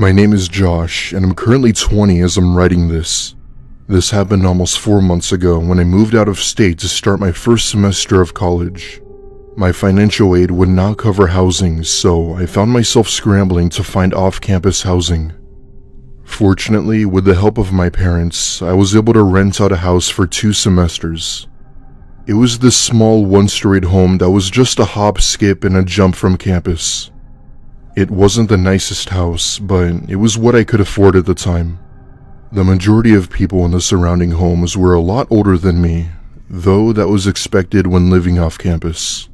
My name is Josh, and I'm currently 20 as I'm writing this. This happened almost 4 months ago when I moved out of state to start my first semester of college. My financial aid would not cover housing, so I found myself scrambling to find off-campus housing. Fortunately, with the help of my parents, I was able to rent out a house for 2 semesters. It was this small one-storied home that was just a hop, skip, and a jump from campus. It wasn't the nicest house, but it was what I could afford at the time. The majority of people in the surrounding homes were a lot older than me, though that was expected when living off campus.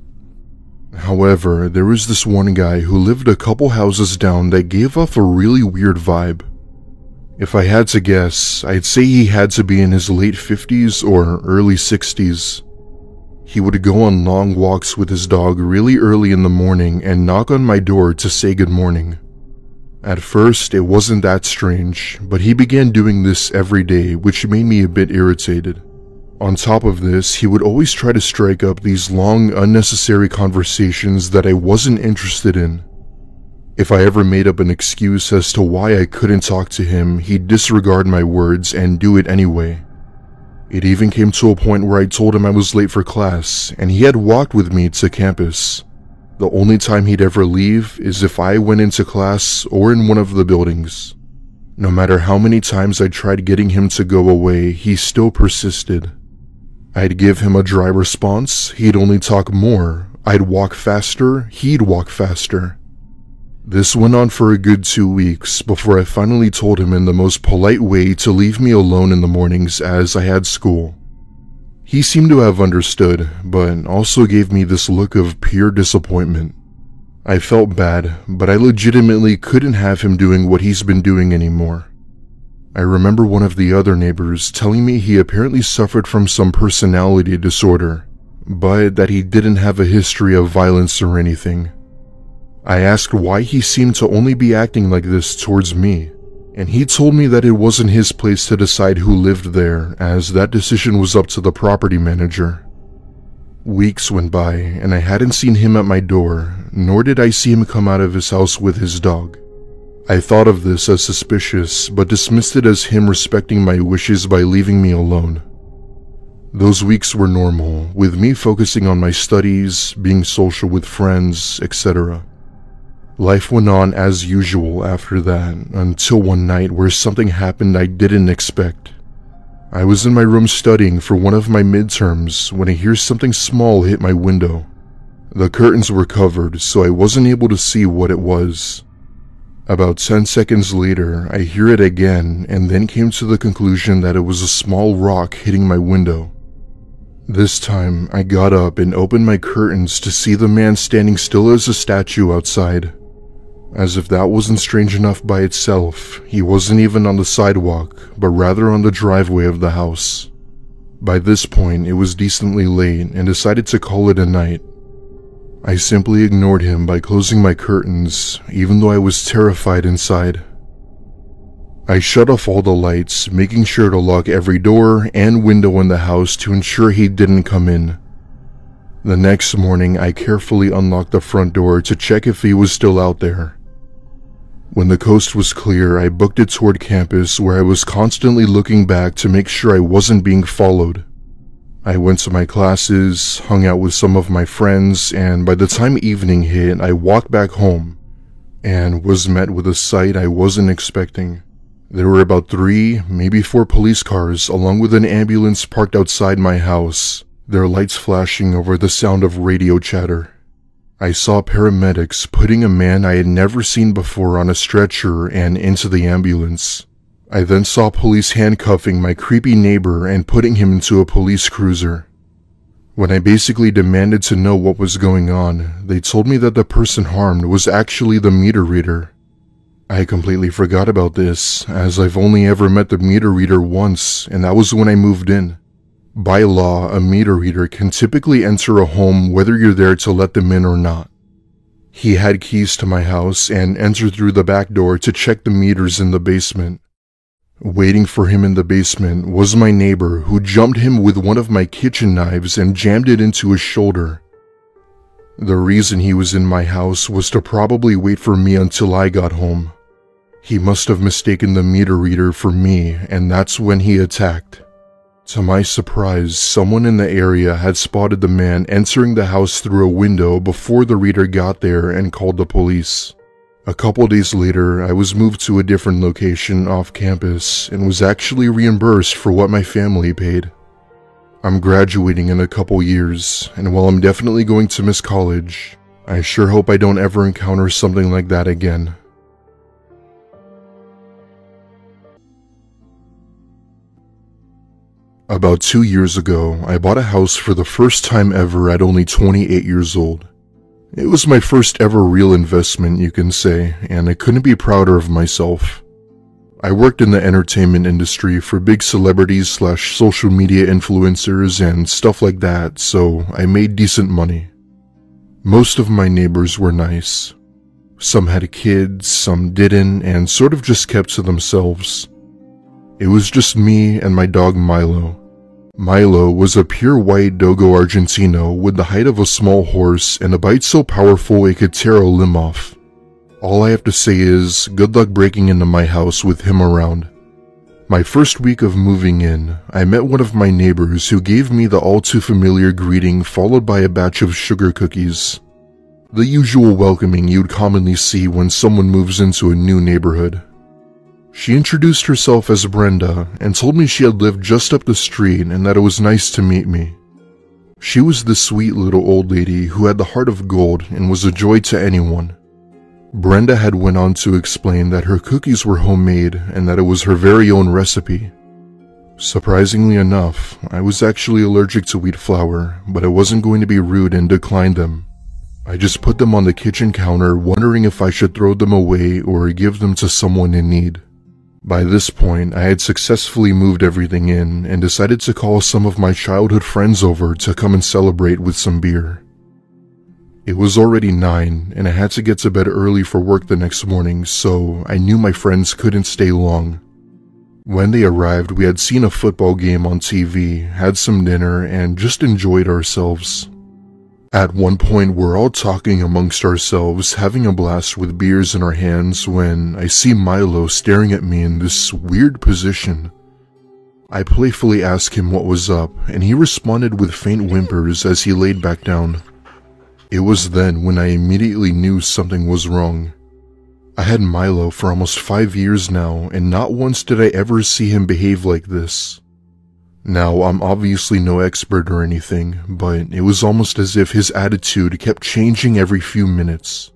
However, there was this one guy who lived a couple houses down that gave off a really weird vibe. If I had to guess, I'd say he had to be in his late 50s or early 60s. He would go on long walks with his dog really early in the morning and knock on my door to say good morning. At first, it wasn't that strange, but he began doing this every day, which made me a bit irritated. On top of this, he would always try to strike up these long, unnecessary conversations that I wasn't interested in. If I ever made up an excuse as to why I couldn't talk to him, he'd disregard my words and do it anyway. It even came to a point where I told him I was late for class, and he had walked with me to campus. The only time he'd ever leave is if I went into class or in one of the buildings. No matter how many times I tried getting him to go away, he still persisted. I'd give him a dry response, he'd only talk more. I'd walk faster, he'd walk faster. This went on for a good 2 weeks before I finally told him in the most polite way to leave me alone in the mornings as I had school. He seemed to have understood, but also gave me this look of pure disappointment. I felt bad, but I legitimately couldn't have him doing what he's been doing anymore. I remember one of the other neighbors telling me he apparently suffered from some personality disorder, but that he didn't have a history of violence or anything. I asked why he seemed to only be acting like this towards me, and he told me that it wasn't his place to decide who lived there, as that decision was up to the property manager. Weeks went by, and I hadn't seen him at my door, nor did I see him come out of his house with his dog. I thought of this as suspicious, but dismissed it as him respecting my wishes by leaving me alone. Those weeks were normal, with me focusing on my studies, being social with friends, etc. Life went on as usual after that, until one night where something happened I didn't expect. I was in my room studying for one of my midterms when I hear something small hit my window. The curtains were covered, so I wasn't able to see what it was. About 10 seconds later, I hear it again and then came to the conclusion that it was a small rock hitting my window. This time, I got up and opened my curtains to see the man standing still as a statue outside. As if that wasn't strange enough by itself, he wasn't even on the sidewalk, but rather on the driveway of the house. By this point, it was decently late and decided to call it a night. I simply ignored him by closing my curtains, even though I was terrified inside. I shut off all the lights, making sure to lock every door and window in the house to ensure he didn't come in. The next morning, I carefully unlocked the front door to check if he was still out there. When the coast was clear, I booked it toward campus where I was constantly looking back to make sure I wasn't being followed. I went to my classes, hung out with some of my friends, and by the time evening hit, I walked back home and was met with a sight I wasn't expecting. There were about 3, maybe 4 police cars along with an ambulance parked outside my house, their lights flashing over the sound of radio chatter. I saw paramedics putting a man I had never seen before on a stretcher and into the ambulance. I then saw police handcuffing my creepy neighbor and putting him into a police cruiser. When I basically demanded to know what was going on, they told me that the person harmed was actually the meter reader. I completely forgot about this, as I've only ever met the meter reader once, and that was when I moved in. By law, a meter reader can typically enter a home whether you're there to let them in or not. He had keys to my house and entered through the back door to check the meters in the basement. Waiting for him in the basement was my neighbor, who jumped him with one of my kitchen knives and jammed it into his shoulder. The reason he was in my house was to probably wait for me until I got home. He must have mistaken the meter reader for me, and that's when he attacked. To my surprise, someone in the area had spotted the man entering the house through a window before the reader got there and called the police. A couple days later, I was moved to a different location off campus and was actually reimbursed for what my family paid. I'm graduating in a couple years, and while I'm definitely going to miss college, I sure hope I don't ever encounter something like that again. About 2 years ago, I bought a house for the first time ever at only 28 years old. It was my first ever real investment, you can say, and I couldn't be prouder of myself. I worked in the entertainment industry for big celebrities / social media influencers and stuff like that, so I made decent money. Most of my neighbors were nice. Some had kids, some didn't, and sort of just kept to themselves. It was just me and my dog Milo. Milo was a pure white Dogo Argentino with the height of a small horse and a bite so powerful it could tear a limb off. All I have to say is, good luck breaking into my house with him around. My first week of moving in, I met one of my neighbors who gave me the all too familiar greeting followed by a batch of sugar cookies. The usual welcoming you'd commonly see when someone moves into a new neighborhood. She introduced herself as Brenda and told me she had lived just up the street and that it was nice to meet me. She was the sweet little old lady who had the heart of gold and was a joy to anyone. Brenda had went on to explain that her cookies were homemade and that it was her very own recipe. Surprisingly enough, I was actually allergic to wheat flour, but I wasn't going to be rude and decline them. I just put them on the kitchen counter, wondering if I should throw them away or give them to someone in need. By this point, I had successfully moved everything in and decided to call some of my childhood friends over to come and celebrate with some beer. It was already 9 and I had to get to bed early for work the next morning, so I knew my friends couldn't stay long. When they arrived, we had seen a football game on TV, had some dinner, and just enjoyed ourselves. At one point, we're all talking amongst ourselves, having a blast with beers in our hands, when I see Milo staring at me in this weird position. I playfully asked him what was up, and he responded with faint whimpers as he laid back down. It was then when I immediately knew something was wrong. I had Milo for almost 5 years now, and not once did I ever see him behave like this. Now, I'm obviously no expert or anything, but it was almost as if his attitude kept changing every few minutes.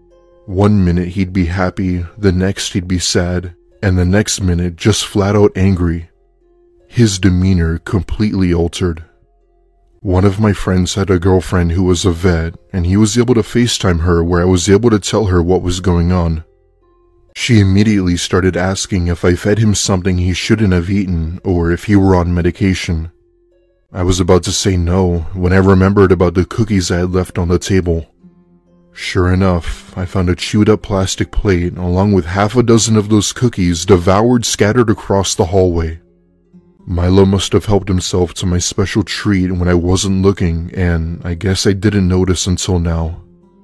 One minute he'd be happy, the next he'd be sad, and the next minute just flat out angry. His demeanor completely altered. One of my friends had a girlfriend who was a vet, and he was able to FaceTime her where I was able to tell her what was going on. She immediately started asking if I fed him something he shouldn't have eaten or if he were on medication. I was about to say no when I remembered about the cookies I had left on the table. Sure enough, I found a chewed up plastic plate along with half a dozen of those cookies devoured scattered across the hallway. Milo must have helped himself to my special treat when I wasn't looking, and I guess I didn't notice until now.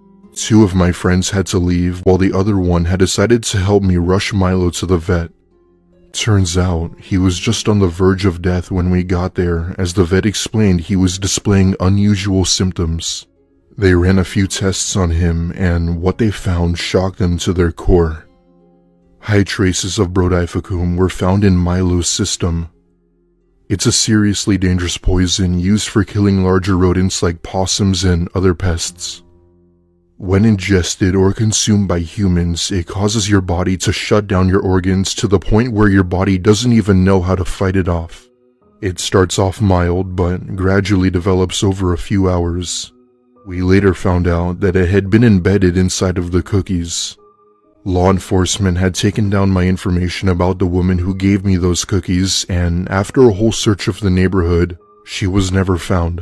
2 of my friends had to leave, while the other one had decided to help me rush Milo to the vet. Turns out, he was just on the verge of death when we got there, as the vet explained he was displaying unusual symptoms. They ran a few tests on him, and what they found shocked them to their core. High traces of brodifacoum were found in Milo's system. It's a seriously dangerous poison used for killing larger rodents like possums and other pests. When ingested or consumed by humans, it causes your body to shut down your organs to the point where your body doesn't even know how to fight it off. It starts off mild, but gradually develops over a few hours. We later found out that it had been embedded inside of the cookies. Law enforcement had taken down my information about the woman who gave me those cookies, and after a whole search of the neighborhood, she was never found.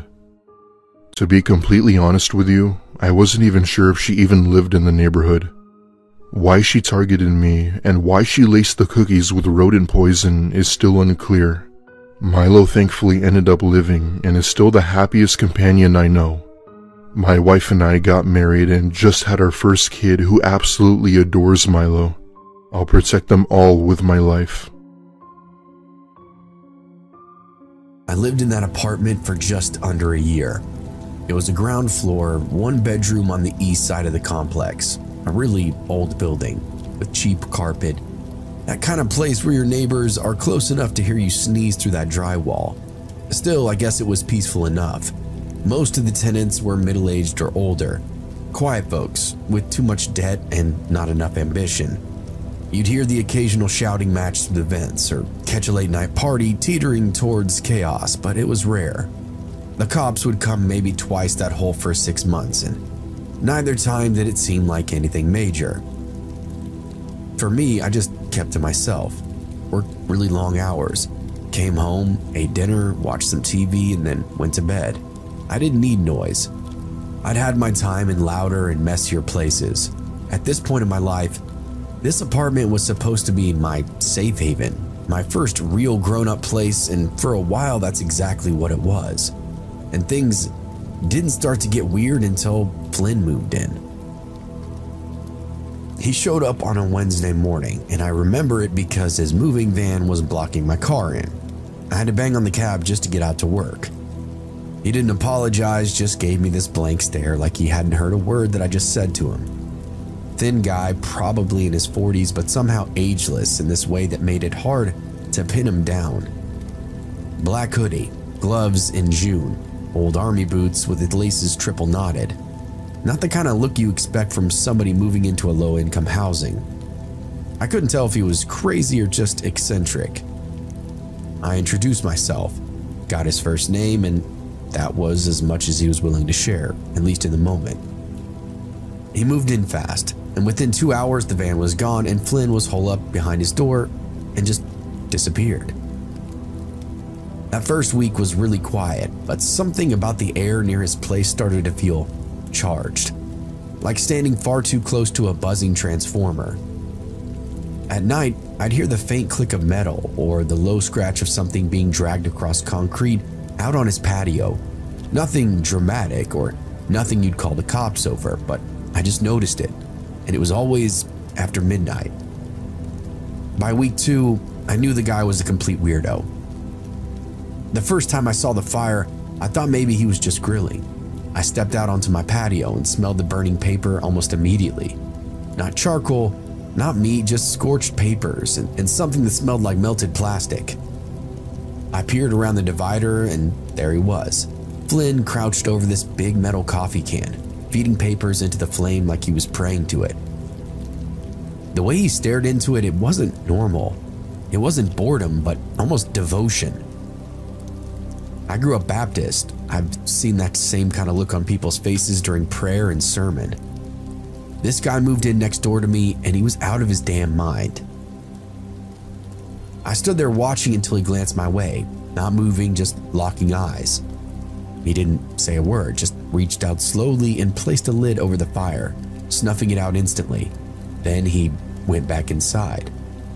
To be completely honest with you, I wasn't even sure if she even lived in the neighborhood. Why she targeted me and why she laced the cookies with rodent poison is still unclear. Milo thankfully ended up living and is still the happiest companion I know. My wife and I got married and just had our first kid who absolutely adores Milo. I'll protect them all with my life. I lived in that apartment for just under a year. It was a ground floor, one bedroom on the east side of the complex, a really old building with cheap carpet. That kind of place where your neighbors are close enough to hear you sneeze through that drywall. Still, I guess it was peaceful enough. Most of the tenants were middle-aged or older, quiet folks with too much debt and not enough ambition. You'd hear the occasional shouting match through the vents or catch a late-night party teetering towards chaos, but it was rare. The cops would come maybe twice that whole first 6 months, and neither time did it seem like anything major. For me, I just kept to myself, worked really long hours, came home, ate dinner, watched some TV, and then went to bed. I didn't need noise. I'd had my time in louder and messier places. At this point in my life, this apartment was supposed to be my safe haven, my first real grown-up place, and for a while that's exactly what it was. And things didn't start to get weird until Flynn moved in. He showed up on a Wednesday morning, and I remember it because his moving van was blocking my car in. I had to bang on the cab just to get out to work. He didn't apologize, just gave me this blank stare like he hadn't heard a word that I just said to him. Thin guy, probably in his 40s, but somehow ageless in this way that made it hard to pin him down. Black hoodie, gloves in June, old army boots with the laces triple knotted. Not the kind of look you expect from somebody moving into a low-income housing. I couldn't tell if he was crazy or just eccentric. I introduced myself, got his first name, and that was as much as he was willing to share, at least in the moment. He moved in fast, and within 2 hours the van was gone and Flynn was holed up behind his door and just disappeared. That first week was really quiet, but something about the air near his place started to feel charged, like standing far too close to a buzzing transformer. At night, I'd hear the faint click of metal or the low scratch of something being dragged across concrete out on his patio. Nothing dramatic or nothing you'd call the cops over, but I just noticed it, and it was always after midnight. By week 2, I knew the guy was a complete weirdo. The first time I saw the fire, I thought maybe he was just grilling. I stepped out onto my patio and smelled the burning paper almost immediately. Not charcoal, not meat, just scorched papers and something that smelled like melted plastic. I peered around the divider and there he was. Flynn crouched over this big metal coffee can, feeding papers into the flame like he was praying to it. The way he stared into it, it wasn't normal. It wasn't boredom, but almost devotion. I grew up Baptist. I've seen that same kind of look on people's faces during prayer and sermon. This guy moved in next door to me and he was out of his damn mind. I stood there watching until he glanced my way, not moving, just locking eyes. He didn't say a word, just reached out slowly and placed a lid over the fire, snuffing it out instantly. Then he went back inside.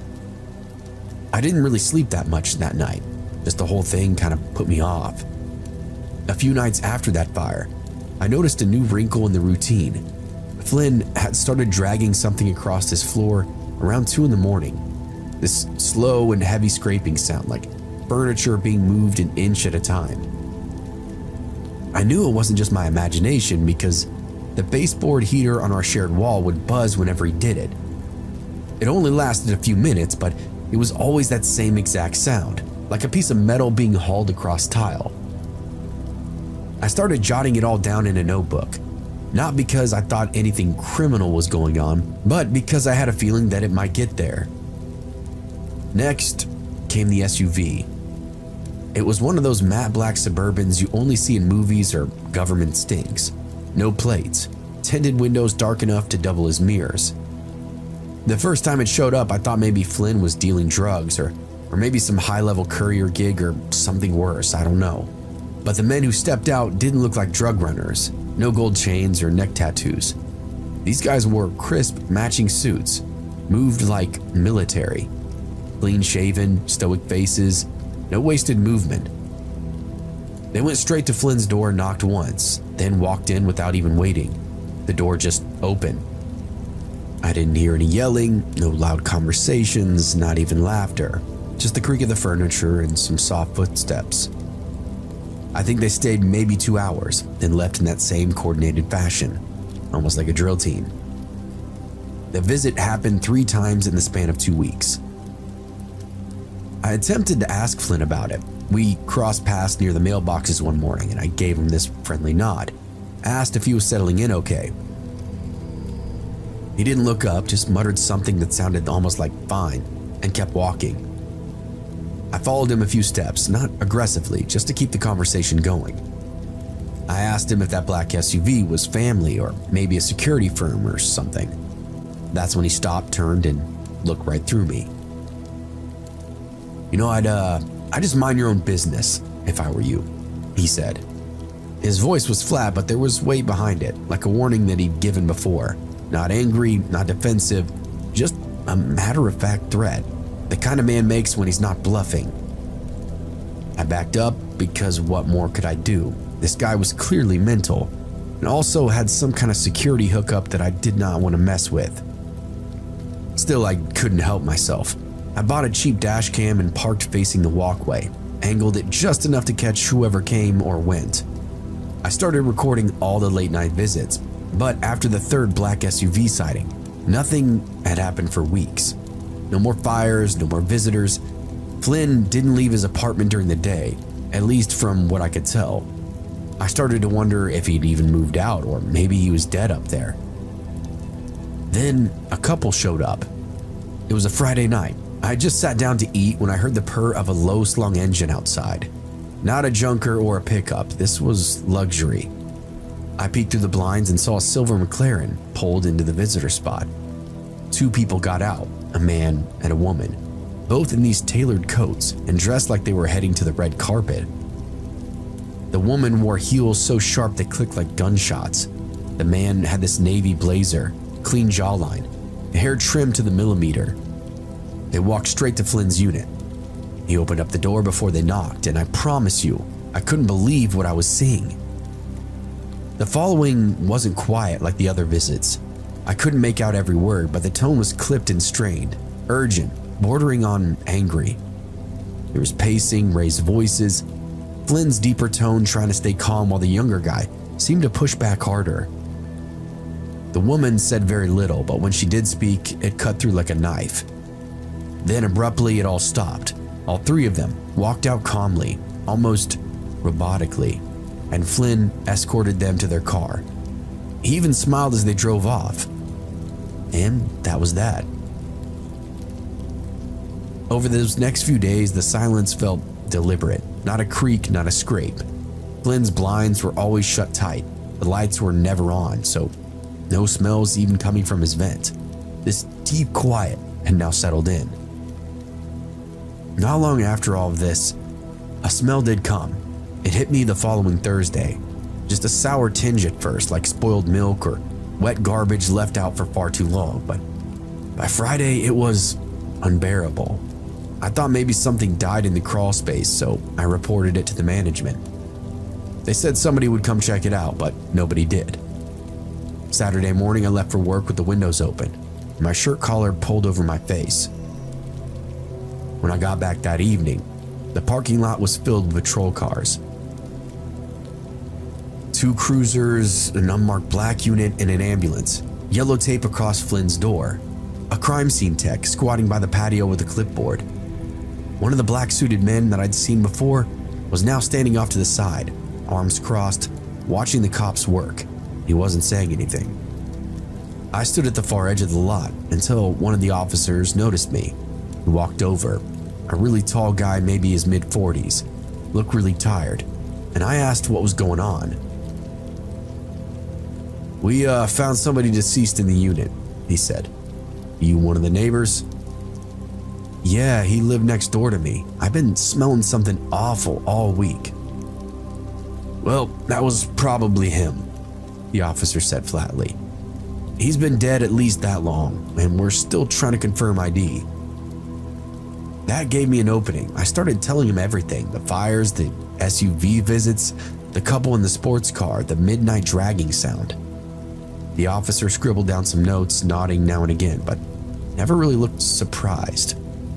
I didn't really sleep that much that night. Just the whole thing kind of put me off. A few nights after that fire, I noticed a new wrinkle in the routine. Flynn had started dragging something across his floor around 2 in the morning. This slow and heavy scraping sound, like furniture being moved an inch at a time. I knew it wasn't just my imagination because the baseboard heater on our shared wall would buzz whenever he did it. It only lasted a few minutes, but it was always that same exact sound, like a piece of metal being hauled across tile. I started jotting it all down in a notebook, not because I thought anything criminal was going on, but because I had a feeling that it might get there. Next came the SUV. It was one of those matte black Suburbans you only see in movies or government stings. No plates, tinted windows dark enough to double as mirrors. The first time it showed up, I thought maybe Flynn was dealing drugs or maybe some high-level courier gig or something worse, I don't know. But the men who stepped out didn't look like drug runners, no gold chains or neck tattoos. These guys wore crisp, matching suits, moved like military. Clean-shaven, stoic faces, no wasted movement. They went straight to Flynn's door, knocked once, then walked in without even waiting. The door just opened. I didn't hear any yelling, no loud conversations, not even laughter, just the creak of the furniture and some soft footsteps. I think they stayed maybe 2 hours, then left in that same coordinated fashion, almost like a drill team. The visit happened 3 times in the span of 2 weeks. I attempted to ask Flynn about it. We crossed paths near the mailboxes one morning and I gave him this friendly nod. Asked if he was settling in okay. He didn't look up, just muttered something that sounded almost like fine and kept walking. I followed him a few steps, not aggressively, just to keep the conversation going. I asked him if that black SUV was family or maybe a security firm or something. That's when he stopped, turned, and looked right through me. You know, I'd just mind your own business if I were you, he said. His voice was flat, but there was weight behind it, like a warning that he'd given before. Not angry, not defensive, just a matter-of-fact threat. The kind of man makes when he's not bluffing. I backed up because what more could I do? This guy was clearly mental and also had some kind of security hookup that I did not want to mess with. Still, I couldn't help myself. I bought a cheap dash cam and parked facing the walkway, angled it just enough to catch whoever came or went. I started recording all the late night visits, but after the 3rd black SUV sighting, nothing had happened for weeks. No more fires, no more visitors. Flynn didn't leave his apartment during the day, at least from what I could tell. I started to wonder if he'd even moved out or maybe he was dead up there. Then a couple showed up. It was a Friday night. I just sat down to eat when I heard the purr of a low-slung engine outside. Not a junker or a pickup, this was luxury. I peeked through the blinds and saw a silver McLaren pulled into the visitor spot. 2 people got out, a man and a woman, both in these tailored coats and dressed like they were heading to the red carpet. The woman wore heels so sharp they clicked like gunshots. The man had this navy blazer, clean jawline, hair trimmed to the millimeter. They walked straight to Flynn's unit. He opened up the door before they knocked, and I promise you, I couldn't believe what I was seeing. The following wasn't quiet like the other visits. I couldn't make out every word, but the tone was clipped and strained, urgent, bordering on angry. There was pacing, raised voices, Flynn's deeper tone trying to stay calm while the younger guy seemed to push back harder. The woman said very little, but when she did speak, it cut through like a knife. Then abruptly it all stopped. All 3 of them walked out calmly, almost robotically, and Flynn escorted them to their car. He even smiled as they drove off. And that was that. Over those next few days, the silence felt deliberate. Not a creak, not a scrape. Flynn's blinds were always shut tight. The lights were never on, so no smells even coming from his vent. This deep quiet had now settled in. Not long after all of this, a smell did come. It hit me the following Thursday. Just a sour tinge at first, like spoiled milk or wet garbage left out for far too long, but by Friday it was unbearable. I thought maybe something died in the crawl space, so I reported it to the management. They said somebody would come check it out, but nobody did. Saturday morning I left for work with the windows open, my shirt collar pulled over my face. When I got back that evening, the parking lot was filled with patrol cars. 2 cruisers, an unmarked black unit, and an ambulance. Yellow tape across Flynn's door. A crime scene tech squatting by the patio with a clipboard. One of the black-suited men that I'd seen before was now standing off to the side, arms crossed, watching the cops work. He wasn't saying anything. I stood at the far edge of the lot until one of the officers noticed me. He walked over. A really tall guy, maybe his mid-40s, looked really tired, and I asked what was going on. We found somebody deceased in the unit, he said. You one of the neighbors? Yeah, he lived next door to me. I've been smelling something awful all week. Well, that was probably him, the officer said flatly. He's been dead at least that long, and we're still trying to confirm ID. That gave me an opening. I started telling him everything, the fires, the SUV visits, the couple in the sports car, the midnight dragging sound. The officer scribbled down some notes, nodding now and again, but never really looked surprised.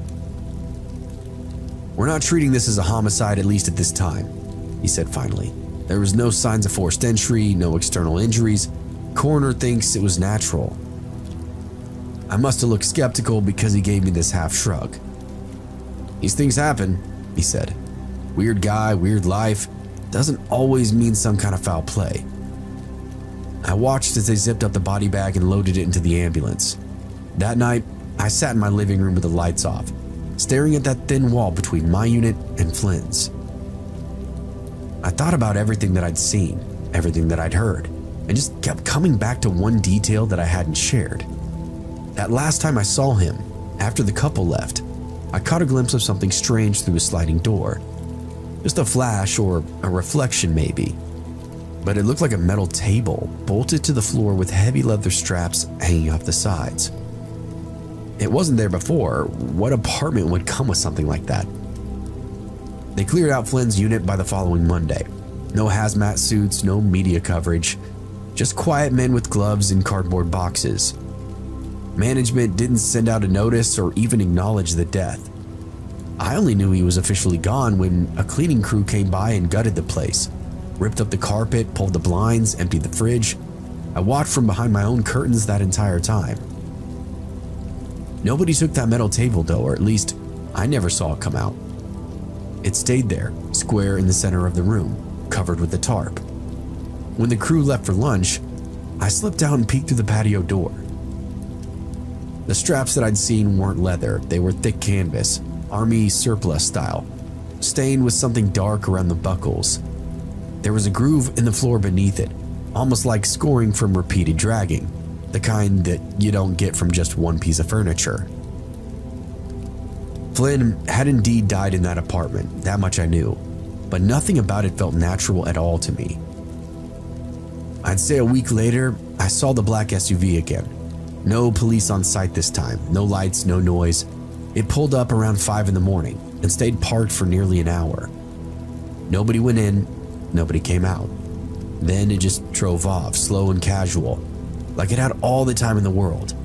"We're not treating this as a homicide, at least at this time," he said finally. "There was no signs of forced entry, no external injuries. Coroner thinks it was natural." I must have looked skeptical because he gave me this half shrug. "These things happen," he said. "Weird guy, weird life. Doesn't always mean some kind of foul play." I watched as they zipped up the body bag and loaded it into the ambulance. That night, I sat in my living room with the lights off, staring at that thin wall between my unit and Flynn's. I thought about everything that I'd seen, everything that I'd heard, and just kept coming back to one detail that I hadn't shared. That last time I saw him, after the couple left, I caught a glimpse of something strange through a sliding door. Just a flash or a reflection maybe. But it looked like a metal table bolted to the floor with heavy leather straps hanging off the sides. It wasn't there before. What apartment would come with something like that? They cleared out Flynn's unit by the following Monday. No hazmat suits, no media coverage, just quiet men with gloves and cardboard boxes. Management didn't send out a notice or even acknowledge the death. I only knew he was officially gone when a cleaning crew came by and gutted the place, ripped up the carpet, pulled the blinds, emptied the fridge. I watched from behind my own curtains that entire time. Nobody took that metal table though, or at least I never saw it come out. It stayed there, square in the center of the room, covered with a tarp. When the crew left for lunch, I slipped out and peeked through the patio door. The straps that I'd seen weren't leather, they were thick canvas, army surplus style, stained with something dark around the buckles. There was a groove in the floor beneath it, almost like scoring from repeated dragging, the kind that you don't get from just one piece of furniture. Flynn had indeed died in that apartment, that much I knew, but nothing about it felt natural at all to me. I'd say a week later, I saw the black SUV again. No police on site this time, no lights, no noise. It pulled up around 5 in the morning and stayed parked for nearly an hour. Nobody went in, nobody came out. Then it just drove off, slow and casual, like it had all the time in the world.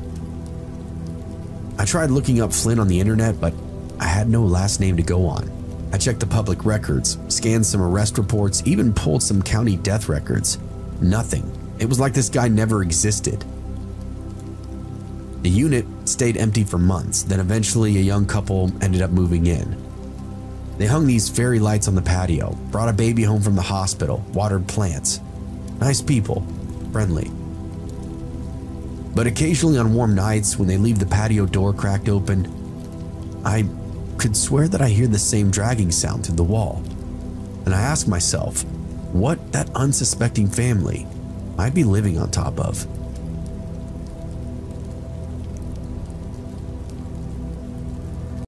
I tried looking up Flynn on the internet, but I had no last name to go on. I checked the public records, scanned some arrest reports, even pulled some county death records. Nothing. It was like this guy never existed. The unit stayed empty for months, then eventually a young couple ended up moving in. They hung these fairy lights on the patio, brought a baby home from the hospital, watered plants. Nice people, friendly. But occasionally on warm nights, when they leave the patio door cracked open, I could swear that I hear the same dragging sound through the wall. And I ask myself what that unsuspecting family might be living on top of.